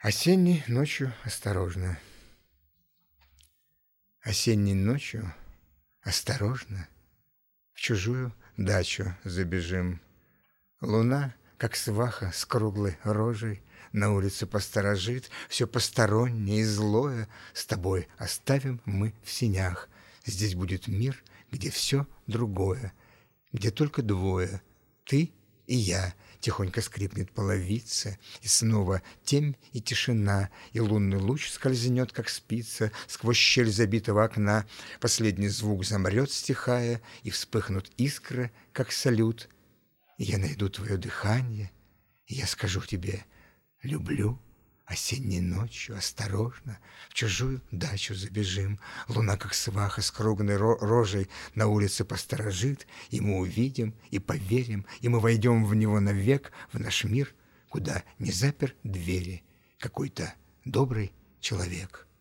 Осенней ночью осторожно. Осенней ночью осторожно в чужую дачу забежим. Луна, как сваха с круглой рожей, на улице посторожит. Все постороннее и злое с тобой оставим мы в сенях. Здесь будет мир, где все другое, где только двое, ты и я. Тихонько скрипнет половица, и снова темь и тишина, и лунный луч скользнет, как спица, сквозь щель забитого окна. Последний звук замрет, стихая, и вспыхнут искры, как салют. И я найду твое дыхание, и я скажу тебе: люблю. Осенней ночью осторожно в чужую дачу забежим. Луна, как сваха с круглой рожей, на улице посторожит, и мы увидим, и поверим, и мы войдем в него навек, в наш мир, куда не запер двери какой-то добрый человек.